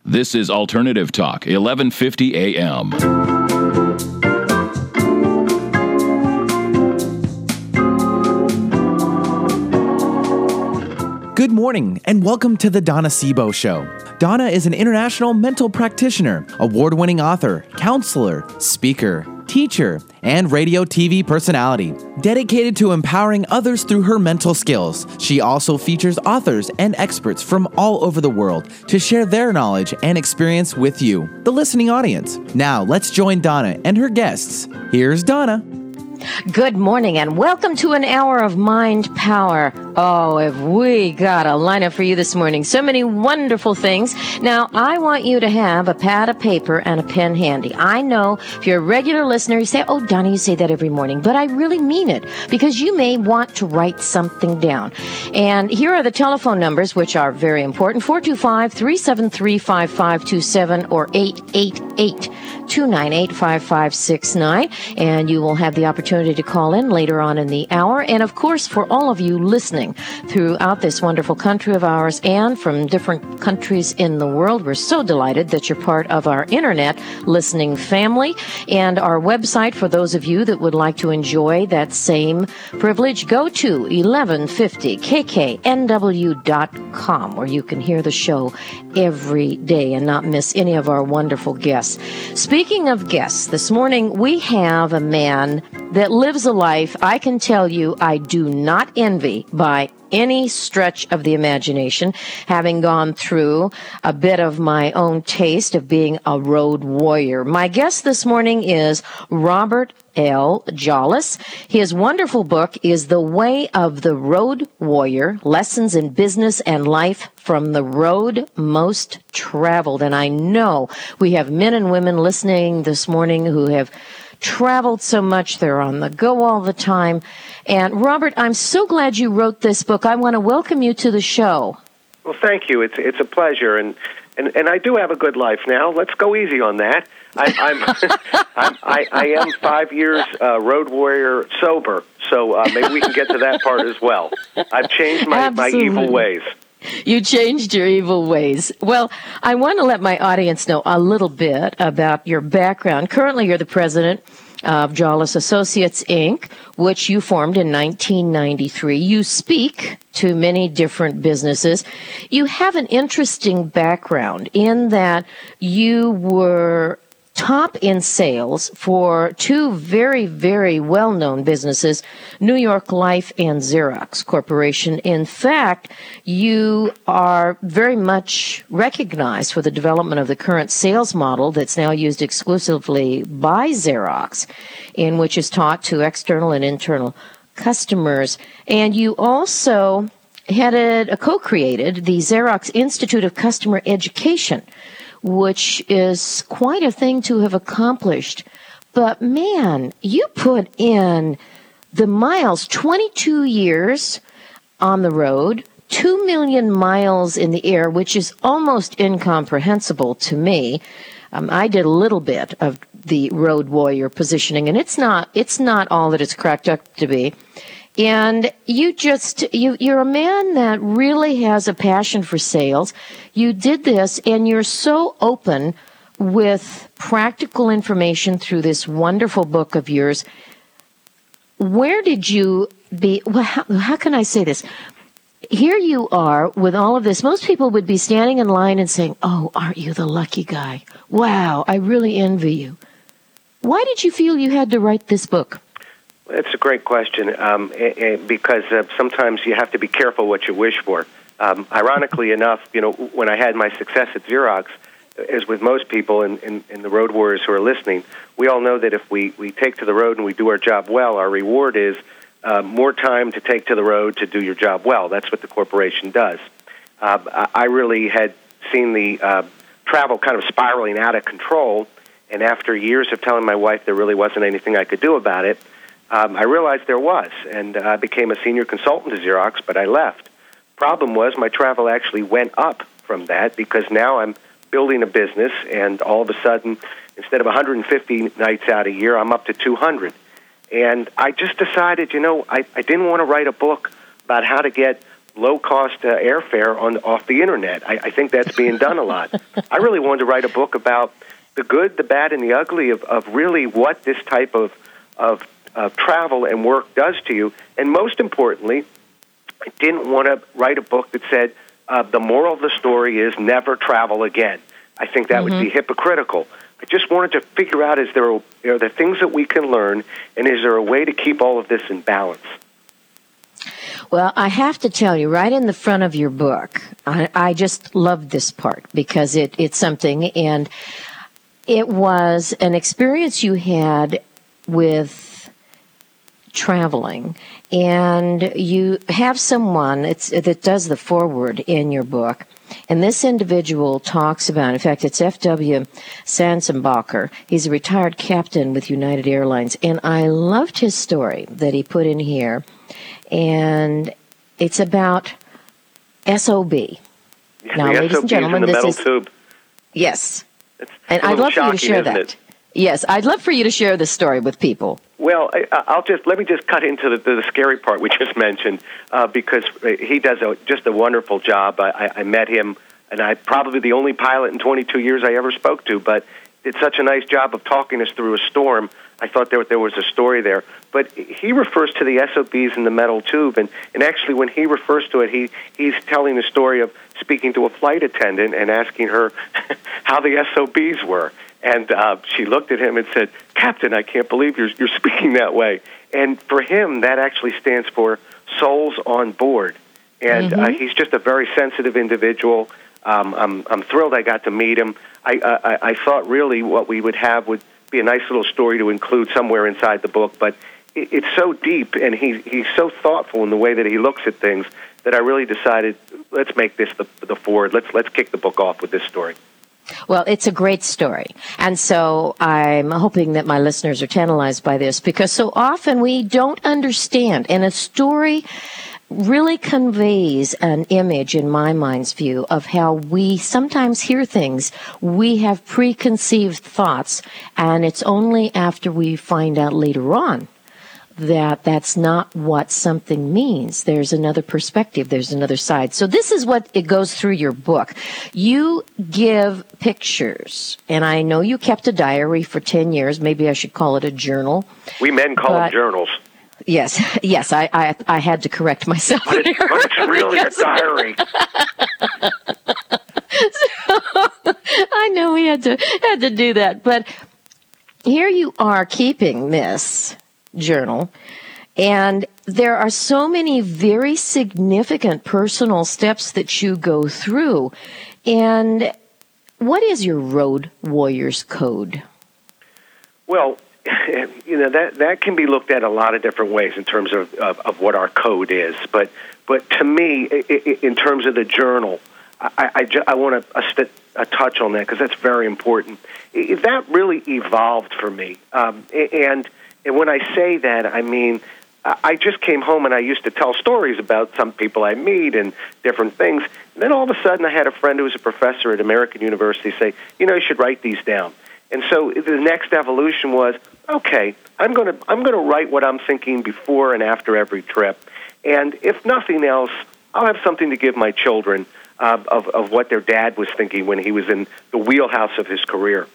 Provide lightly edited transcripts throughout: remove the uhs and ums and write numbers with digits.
This is Alternative Talk, 1150 AM. Good morning, and welcome to the Donna Sebo Show. Donna is an international mental practitioner, award-winning author, counselor, speaker, teacher, and radio TV personality. Dedicated to empowering others through her mental skills, she also features authors and experts from all over the world to share their knowledge and experience with you, the listening audience. Now, let's join Donna and her guests. Here's Donna. Good morning and welcome to an hour of mind power. Oh, have we got a lineup for you this morning. So many wonderful things. Now, I want you to have a pad of paper and a pen handy. I know if you're a regular listener, you say, oh, Donna, you say that every morning. But I really mean it because you may want to write something down. And here are the telephone numbers, which are very important. 425-373-5527 or 888-298-5569. And you will have the opportunity to call in later on in the hour. And of course, for all of you listening throughout this wonderful country of ours and from different countries in the world, we're so delighted that you're part of our internet listening family. And our website, for those of you that would like to enjoy that same privilege, go to 1150kknw.com, where you can hear the show every day and not miss any of our wonderful guests. Speaking of guests, this morning we have a man that lives a life I can tell you I do not envy by any stretch of the imagination, having gone through a bit of my own taste of being a road warrior. My guest this morning is Robert L. Jolles. His wonderful book is The Way of the Road Warrior, Lessons in Business and Life from the Road Most Traveled. And I know we have men and women listening this morning who have traveled so much. They're on the go all the time. And Robert, I'm so glad you wrote this book. I want to welcome you to the show. Well, thank you. It's a pleasure. And I do have a good life now. Let's go easy on that. I am 5 years road warrior sober, so maybe we can get to that part as well. I've changed my evil ways. You changed your evil ways. Well, I want to let my audience know a little bit about your background. Currently, you're the president of Jolles Associates, Inc., which you formed in 1993. You speak to many different businesses. You have an interesting background in that you were top in sales for two very, very well-known businesses, New York Life and Xerox Corporation. In fact, you are very much recognized for the development of the current sales model that's now used exclusively by Xerox, in which is taught to external and internal customers. And you also co-created the Xerox Institute of Customer Education, which is quite a thing to have accomplished. But man, you put in the miles, 22 years on the road, 2 million miles in the air, which is almost incomprehensible to me. I did a little bit of the road warrior positioning, and it's not all that it's cracked up to be. And you're a man that really has a passion for sales. You did this, and you're so open with practical information through this wonderful book of yours. Where did you be? Well, how can I say this? Here you are with all of this. Most people would be standing in line and saying, oh, aren't you the lucky guy? Wow, I really envy you. Why did you feel you had to write this book? It's a great question because sometimes you have to be careful what you wish for. Ironically enough, when I had my success at Xerox, as with most people in the road warriors who are listening, we all know that if we take to the road and we do our job well, our reward is more time to take to the road to do your job well. That's what the corporation does. I really had seen the travel kind of spiraling out of control, and after years of telling my wife there really wasn't anything I could do about it, I realized there was, and I became a senior consultant to Xerox, but I left. Problem was my travel actually went up from that because now I'm building a business, and all of a sudden, instead of 150 nights out a year, I'm up to 200. And I just decided, I didn't want to write a book about how to get low-cost airfare off the internet. I think that's being done a lot. I really wanted to write a book about the good, the bad, and the ugly of really what this type of travel and work does to you. And most importantly, I didn't want to write a book that said the moral of the story is never travel again. I think that would be hypocritical. I just wanted to figure out, are there things that we can learn, and is there a way to keep all of this in balance? Well, I have to tell you, right in the front of your book, I just loved this part because it's something, and it was an experience you had with traveling, and you have someone that does the foreword in your book, and this individual talks about, in fact, it's F.W. Sansenbacher. He's a retired captain with United Airlines, and I loved his story that he put in here. And it's about SOB. Now, ladies and gentlemen, this is tube. Yes, and I'd love for you to share that. Yes, I'd love for you to share this story with people. Well, let me just cut into the scary part we just mentioned because he does just a wonderful job. I met him, and I'm probably the only pilot in 22 years I ever spoke to, but did such a nice job of talking us through a storm. I thought there was a story there. But he refers to the SOBs in the metal tube, and actually when he refers to it, he's telling the story of speaking to a flight attendant and asking her how the SOBs were. And she looked at him and said, "Captain, I can't believe you're speaking that way." And for him, that actually stands for souls on board. And he's just a very sensitive individual. I'm thrilled I got to meet him. I thought really what we would have would be a nice little story to include somewhere inside the book, but it's so deep, and he's so thoughtful in the way that he looks at things that I really decided, let's make this the forward. Let's kick the book off with this story. Well, it's a great story. And so I'm hoping that my listeners are tantalized by this, because so often we don't understand, and a story really conveys an image, in my mind's view, of how we sometimes hear things. We have preconceived thoughts, and it's only after we find out later on that that's not what something means. There's another perspective. There's another side. So this is what it goes through your book. You give pictures, and I know you kept a diary for 10 years. Maybe I should call it a journal. We men call them journals. Yes, I had to correct myself. But it's really a diary. So, I know we had to do that, but here you are keeping this journal, and there are so many very significant personal steps that you go through. And what is your Road Warriors Code? Well, that can be looked at a lot of different ways in terms of what our code is. But to me, in terms of the journal, I want to touch on that because that's very important. That really evolved for me, and when I say that, I mean I just came home and I used to tell stories about some people I meet and different things. And then all of a sudden, I had a friend who was a professor at American University say, you should write these down. And so the next evolution was, okay, I'm going to write what I'm thinking before and after every trip. And if nothing else, I'll have something to give my children of what their dad was thinking when he was in the wheelhouse of his career.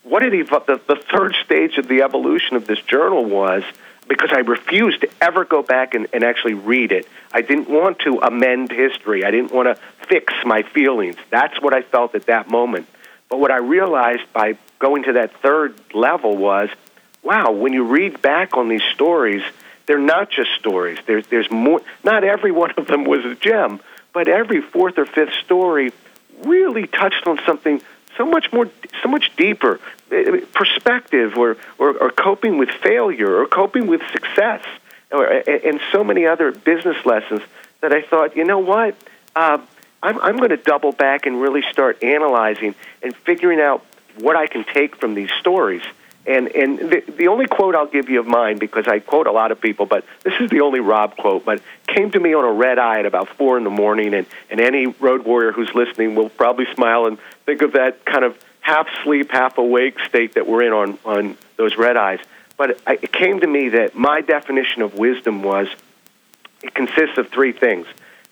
The third stage of the evolution of this journal was, because I refused to ever go back and actually read it. I didn't want to amend history. I didn't want to fix my feelings. That's what I felt at that moment. But what I realized by going to that third level was, wow, when you read back on these stories, they're not just stories. There's more. Not every one of them was a gem, but every fourth or fifth story really touched on something so much deeper, perspective, or coping with failure, or coping with success, and so many other business lessons that I thought, you know what, I'm going to double back and really start analyzing and figuring out what I can take from these stories. And the only quote I'll give you of mine, because I quote a lot of people, but this is the only Rob quote, but came to me on a red eye at about 4 a.m, and any road warrior who's listening will probably smile and think of that kind of half-sleep, half-awake state that we're in on those red eyes. But it came to me that my definition of wisdom was, it consists of 3 things: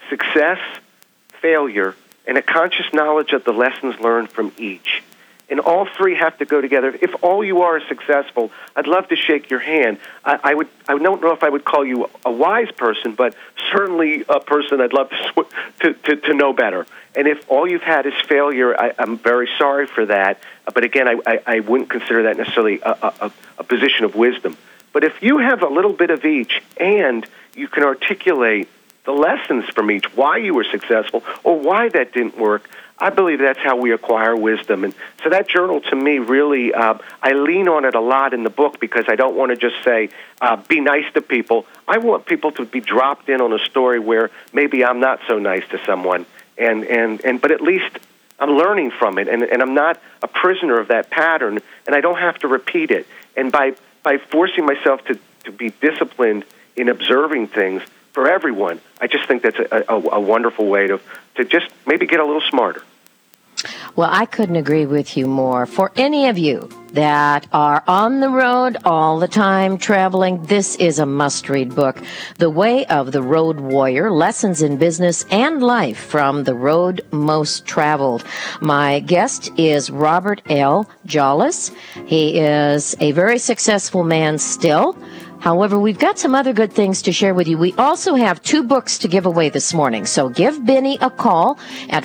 success, failure, and a conscious knowledge of the lessons learned from each. And all three have to go together. If all you are is successful, I'd love to shake your hand. I don't know if I would call you a wise person, but certainly a person I'd love to know better. And if all you've had is failure, I'm very sorry for that. But again, I wouldn't consider that necessarily a position of wisdom. But if you have a little bit of each and you can articulate the lessons from each, why you were successful or why that didn't work, I believe that's how we acquire wisdom. And so that journal, to me, really, I lean on it a lot in the book because I don't want to just say, be nice to people. I want people to be dropped in on a story where maybe I'm not so nice to someone, but at least I'm learning from it, and I'm not a prisoner of that pattern, and I don't have to repeat it. And by forcing myself to be disciplined in observing things for everyone, I just think that's a wonderful way to just maybe get a little smarter. Well, I couldn't agree with you more. For any of you that are on the road all the time traveling, this is a must-read book. The Way of the Road Warrior, Lessons in Business and Life from the Road Most Traveled. My guest is Robert L. Jolles. He is a very successful man still. However, we've got some other good things to share with you. We also have 2 books to give away this morning. So give Benny a call at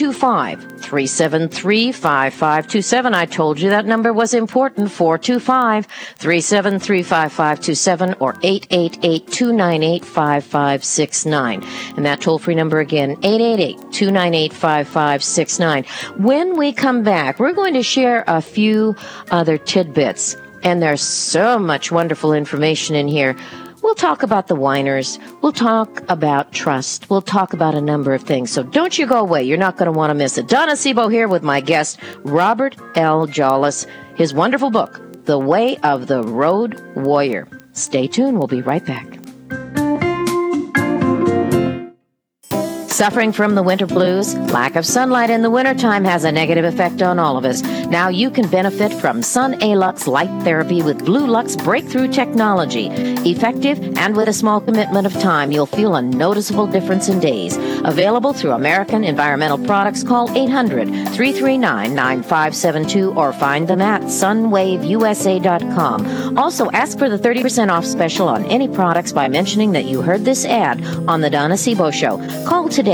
425-373-5527. I told you that number was important, 425-373-5527 or 888-298-5569. And that toll-free number again, 888-298-5569. When we come back, we're going to share a few other tidbits. And there's so much wonderful information in here. We'll talk about the whiners. We'll talk about trust. We'll talk about a number of things. So don't you go away. You're not going to want to miss it. Donna Sebo here with my guest, Robert L. Jolles. His wonderful book, The Way of the Road Warrior. Stay tuned. We'll be right back. Suffering from the winter blues? Lack of sunlight in the wintertime has a negative effect on all of us. Now you can benefit from Sun A-Lux Light Therapy with Blue Lux breakthrough technology. Effective and with a small commitment of time, you'll feel a noticeable difference in days. Available through American Environmental Products. Call 800-339-9572 or find them at sunwaveusa.com. Also, ask for the 30% off special on any products by mentioning that you heard this ad on the Donna Sebo Show. Call today,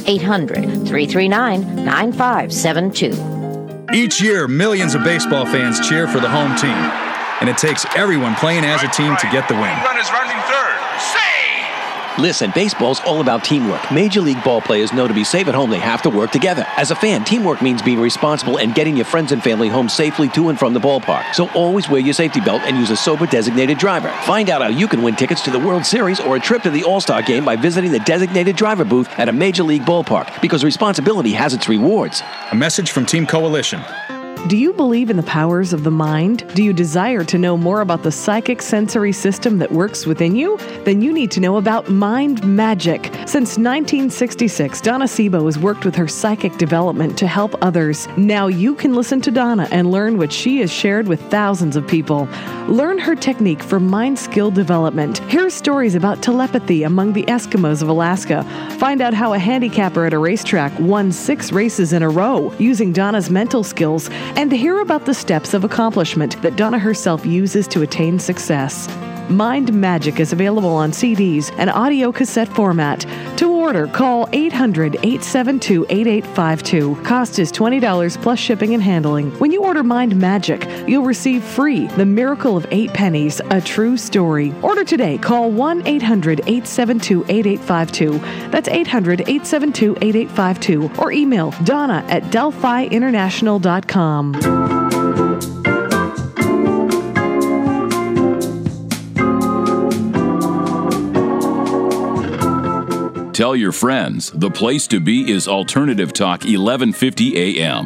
800-339-9572. Each year, millions of baseball fans cheer for the home team, and it takes everyone playing as a team to get the win. Runners running third. Save! Listen, baseball's all about teamwork. Major League ball players know to be safe at home, they have to work together. As a fan, teamwork means being responsible and getting your friends and family home safely to and from the ballpark. So always wear your safety belt and use a sober designated driver. Find out how you can win tickets to the World Series or a trip to the All-Star Game by visiting the designated driver booth at a Major League ballpark, because responsibility has its rewards. A message from Team Coalition. Do you believe in the powers of the mind? Do you desire to know more about the psychic sensory system that works within you? Then you need to know about Mind Magic. Since 1966, Donna Sebo has worked with her psychic development to help others. Now you can listen to Donna and learn what she has shared with thousands of people. Learn her technique for mind skill development. Hear stories about telepathy among the Eskimos of Alaska. Find out how a handicapper at a racetrack won 6 races in a row using Donna's mental skills, and to hear about the steps of accomplishment that Donna herself uses to attain success. Mind Magic is available on CDs and audio cassette format. To order, call 800-872-8852. Cost is $20 plus shipping and handling. When you order Mind Magic, you'll receive free The Miracle of 8 Pennies, a true story. Order today. Call 1-800-872-8852. That's 800-872-8852. Or email Donna@DelphiInternational.com. Tell your friends, the place to be is Alternative Talk 1150 AM.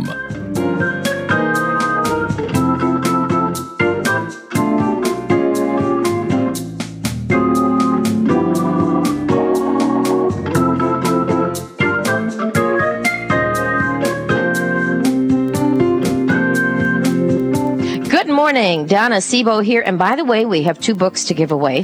Good morning. Donna Sebo here. And by the way, we have 2 books to give away.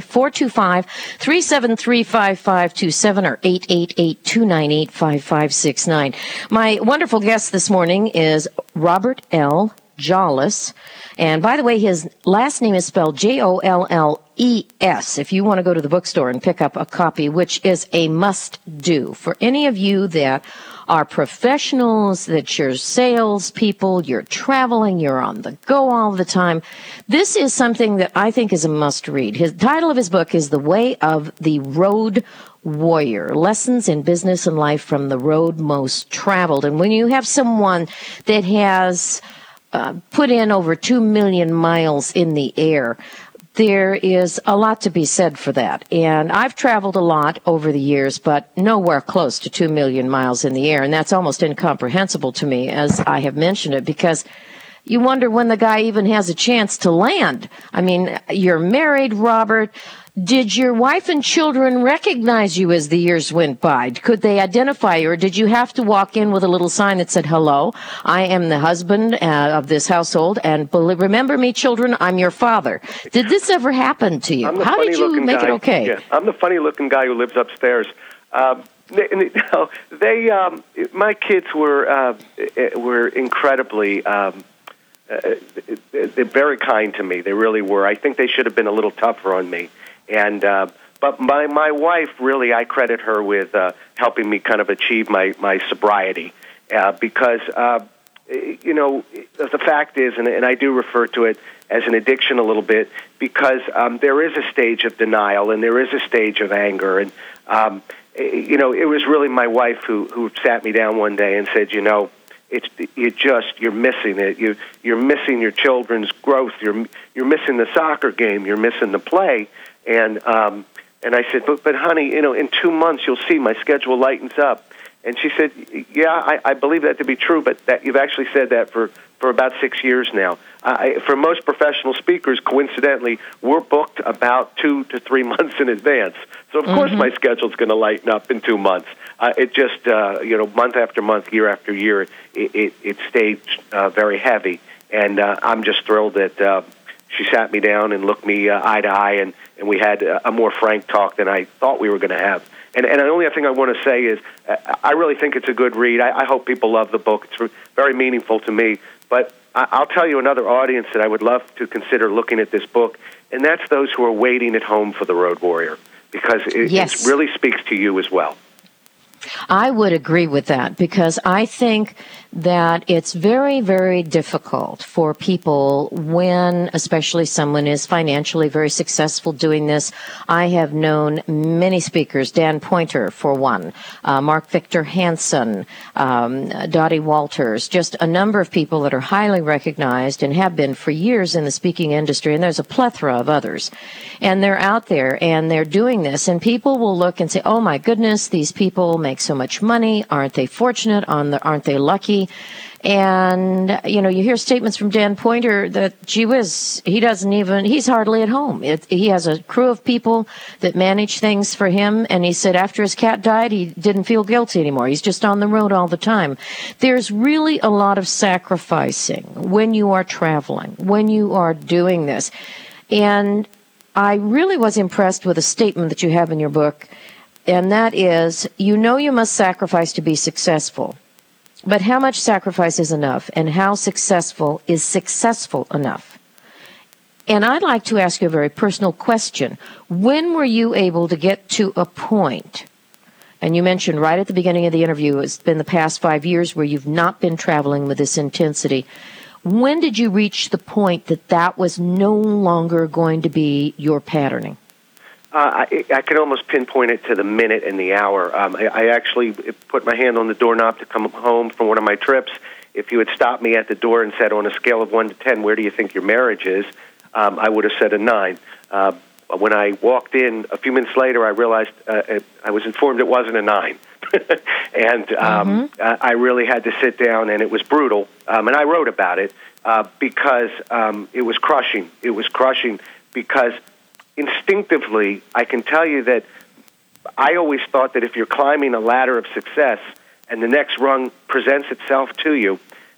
425-373-5527 or 888-298-5569. My wonderful guest this morning is Robert L. Jolles. And by the way, his last name is spelled Jolles. If you want to go to the bookstore and pick up a copy, which is a must-do for any of you that are professionals, that you're salespeople, you're traveling, you're on the go all the time. This is something that I think is a must-read. His title of his book is The Way of the Road Warrior, Lessons in Business and Life from the Road Most Traveled. And when you have someone that has put in over 2 million miles in the air, there is a lot to be said for that. And I've traveled a lot over the years, but nowhere close to 2 million miles in the air. And that's almost incomprehensible to me, as I have mentioned it, because you wonder when the guy even has a chance to land. I mean, you're married, Robert. Did your wife and children recognize you as the years went by? Could they identify you, or did you have to walk in with a little sign that said, "Hello, I am the husband of this household, and remember me, children, I'm your father"? Did this ever happen to you? How did you make it okay? Yeah, I'm the funny-looking guy who lives upstairs. My kids were incredibly. They're very kind to me. They really were. I think they should have been a little tougher on me. And but my wife, really, I credit her with helping me kind of achieve my sobriety, because the fact is, and I do refer to it as an addiction a little bit, because there is a stage of denial and there is a stage of anger, and it was really my wife who sat me down one day and said, you're missing it. You're missing your children's growth. You're missing the soccer game. You're missing the play. And I said, but honey, in 2 months you'll see my schedule lightens up. And she said, yeah, I believe that to be true, but that you've actually said that for about 6 years now. For most professional speakers, coincidentally, we're booked about 2 to 3 months in advance. So of course my schedule's going to lighten up in 2 months. It just, month after month, year after year, it stayed very heavy. And I'm just thrilled that she sat me down and looked me eye to eye, and we had a more frank talk than I thought we were going to have. And the only thing I want to say is I really think it's a good read. I hope people love the book. It's very meaningful to me. But I'll tell you another audience that I would love to consider looking at this book, and that's those who are waiting at home for the Road Warrior, because it really speaks to you as well. I would agree with that, because I think that it's very, very difficult for people when, especially someone is financially very successful doing this. I have known many speakers, Dan Poynter for one, Mark Victor Hansen, Dottie Walters, just a number of people that are highly recognized and have been for years in the speaking industry, and there's a plethora of others. And they're out there and they're doing this, and people will look and say, oh my goodness, these people make so much money. Aren't they fortunate? Aren't they lucky? And, you hear statements from Dan Poynter that, gee whiz, he's hardly at home. He has a crew of people that manage things for him. And he said after his cat died, he didn't feel guilty anymore. He's just on the road all the time. There's really a lot of sacrificing when you are traveling, when you are doing this. And I really was impressed with a statement that you have in your book, and that is, you must sacrifice to be successful. But how much sacrifice is enough, and how successful is successful enough? And I'd like to ask you a very personal question. When were you able to get to a point, and you mentioned right at the beginning of the interview, it's been the past 5 years where you've not been traveling with this intensity. When did you reach the point that was no longer going to be your patterning? I can almost pinpoint it to the minute and the hour. I actually put my hand on the doorknob to come home from one of my trips. If you had stopped me at the door and said, on a scale of 1 to 10, where do you think your marriage is, I would have said a 9. When I walked in, a few minutes later, I realized I was informed it wasn't a 9. And I really had to sit down, and it was brutal. And I wrote about it because it was crushing. It was crushing because instinctively, I can tell you that I always thought that if you're climbing a ladder of success and the next rung presents itself to you,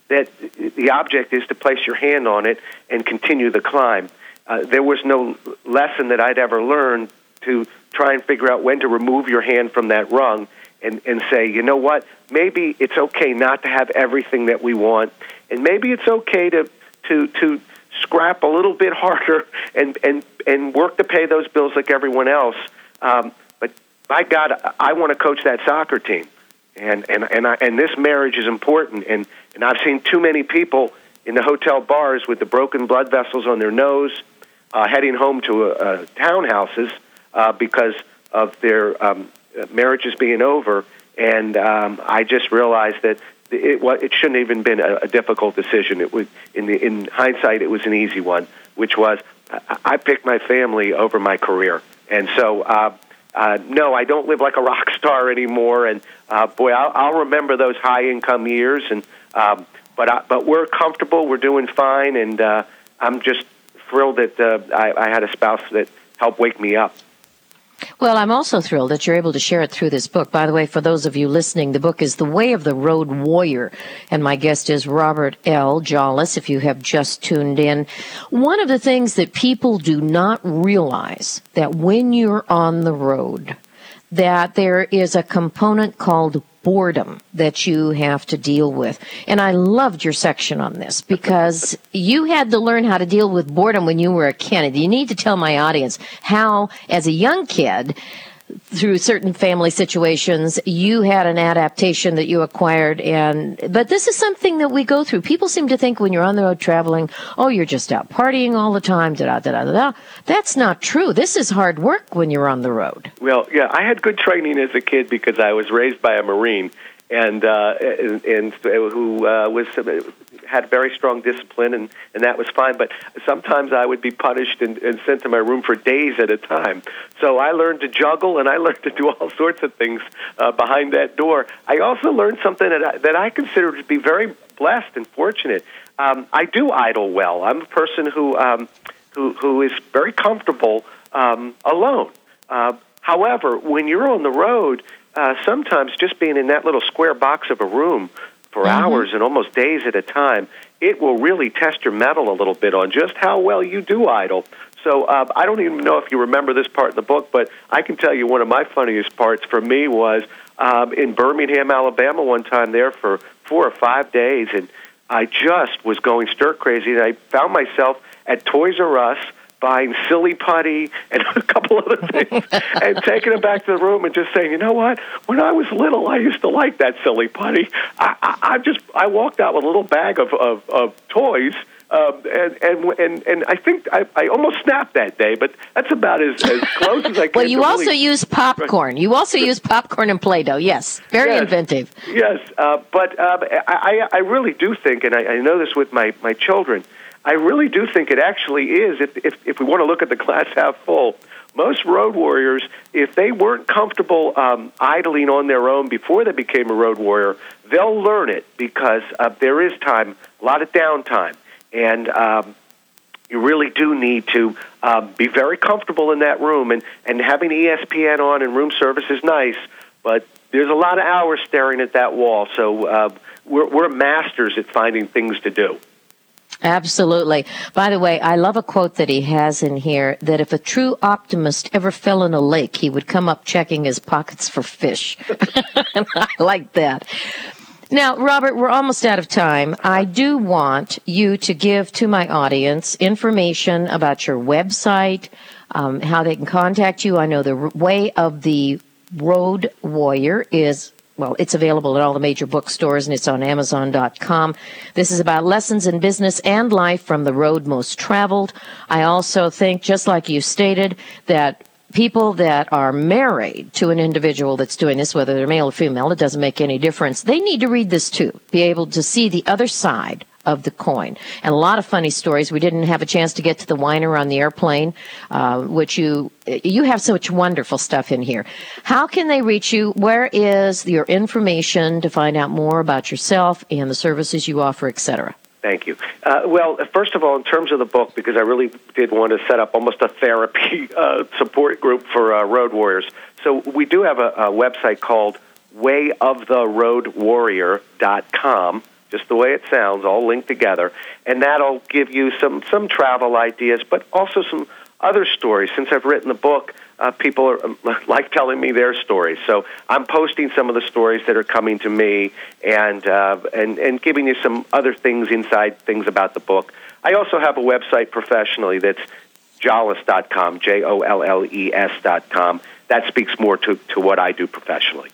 that the object is to place your hand on it and continue the climb. There was no lesson that I'd ever learned to try and figure out when to remove your hand from that rung and say, you know what, maybe it's okay not to have everything that we want, and maybe it's okay to scrap a little bit harder and work to pay those bills like everyone else. But by God, I want to coach that soccer team, and this marriage is important. And I've seen too many people in the hotel bars with the broken blood vessels on their nose, heading home to townhouses because of their marriages being over. And I just realized that it shouldn't even been a difficult decision. It was, in hindsight, it was an easy one, which was I picked my family over my career. And so, no, I don't live like a rock star anymore. And boy, I'll remember those high income years. And but we're comfortable. We're doing fine. And I'm just thrilled that I had a spouse that helped wake me up. Well, I'm also thrilled that you're able to share it through this book. By the way, for those of you listening, the book is The Way of the Road Warrior, and my guest is Robert L. Jolles, if you have just tuned in. One of the things that people do not realize, that when you're on the road, that there is a component called boredom that you have to deal with. And I loved your section on this because you had to learn how to deal with boredom when you were a kid. You need to tell my audience how, as a young kid, through certain family situations, you had an adaptation that you acquired. But this is something that we go through. People seem to think when you're on the road traveling, oh, you're just out partying all the time, da-da-da-da-da. That's not true. This is hard work when you're on the road. Well, yeah, I had good training as a kid because I was raised by a Marine and who had very strong discipline, and that was fine. But sometimes I would be punished and sent to my room for days at a time. So I learned to juggle, and I learned to do all sorts of things behind that door. I also learned something that I consider to be very blessed and fortunate. I do idle well. I'm a person who is very comfortable alone. However, when you're on the road, sometimes just being in that little square box of a room for hours and almost days at a time, it will really test your mettle a little bit on just how well you do idle. So I don't even know if you remember this part in the book, but I can tell you one of my funniest parts for me was in Birmingham, Alabama, one time there for 4 or 5 days, and I just was going stir crazy, and I found myself at Toys R Us buying silly putty and a couple other things and taking it back to the room and just saying, you know what? When I was little, I used to like that silly putty. I walked out with a little bag of toys, and I think I almost snapped that day, but that's about as close as I can. Well, you also use popcorn. You also use popcorn and Play-Doh. Yes, very inventive. Yes, but I really do think, and I know this with my children, I really do think it actually is, if we want to look at the glass half full, most road warriors, if they weren't comfortable idling on their own before they became a road warrior, they'll learn it because there is time, a lot of downtime. And you really do need to be very comfortable in that room. And having ESPN on and room service is nice, but there's a lot of hours staring at that wall. So we're masters at finding things to do. Absolutely. By the way, I love a quote that he has in here, that if a true optimist ever fell in a lake, he would come up checking his pockets for fish. And I like that. Now, Robert, we're almost out of time. I do want you to give to my audience information about your website, how they can contact you. I know the Way of the Road Warrior is, well, it's available at all the major bookstores, and it's on Amazon.com. This is about lessons in business and life from the road most traveled. I also think, just like you stated, that people that are married to an individual that's doing this, whether they're male or female, it doesn't make any difference. They need to read this too, be able to see the other side of the coin. And a lot of funny stories. We didn't have a chance to get to the whiner on the airplane, which you have such wonderful stuff in here. How can they reach you? Where is your information to find out more about yourself and the services you offer, et cetera? Thank you. Well, first of all, in terms of the book, because I really did want to set up almost a therapy support group for road warriors. So we do have a website called wayoftheroadwarrior.com, just the way it sounds, all linked together, and that'll give you some travel ideas, but also some other stories. Since I've written the book, people are like telling me their stories. So I'm posting some of the stories that are coming to me and giving you some other things inside things about the book. I also have a website professionally that's jolles.com, JOLLES.com. That speaks more to what I do professionally.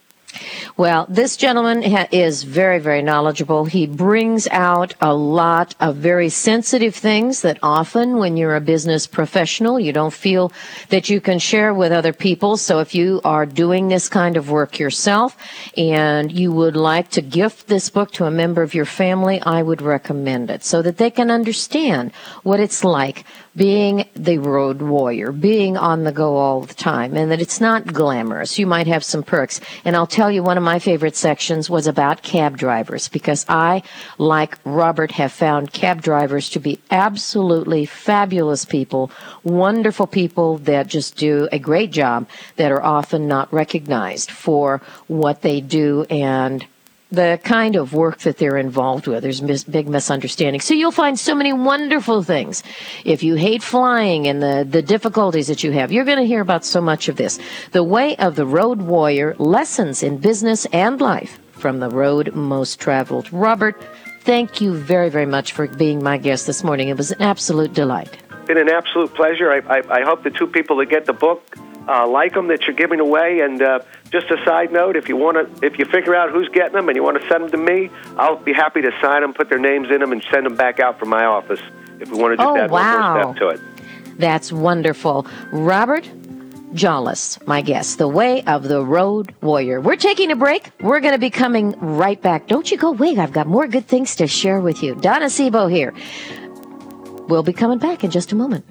Well, this gentleman is very, very knowledgeable. He brings out a lot of very sensitive things that often when you're a business professional, you don't feel that you can share with other people. So if you are doing this kind of work yourself and you would like to gift this book to a member of your family, I would recommend it so that they can understand what it's like being the road warrior, being on the go all the time, and that it's not glamorous. You might have some perks. And I'll tell you, one of my favorite sections was about cab drivers, because I, like Robert, have found cab drivers to be absolutely fabulous people, wonderful people that just do a great job, that are often not recognized for what they do and the kind of work that they're involved with. There's big misunderstanding. So you'll find so many wonderful things. If you hate flying and the difficulties that you have, you're going to hear about so much of this. The Way of the Road Warrior, Lessons in Business and Life from the Road Most Traveled. Robert, thank you very, very much for being my guest this morning. It was an absolute delight. It's been an absolute pleasure. I hope the two people that get the book like them that you're giving away. And just a side note, if you figure out who's getting them and you want to send them to me, I'll be happy to sign them, put their names in them, and send them back out from my office if we want to just add one more step to it. That's wonderful. Robert Jolles, my guest, The Way of the Road Warrior. We're taking a break. We're going to be coming right back. Don't you go away. I've got more good things to share with you. Donna Sebo here. We'll be coming back in just a moment.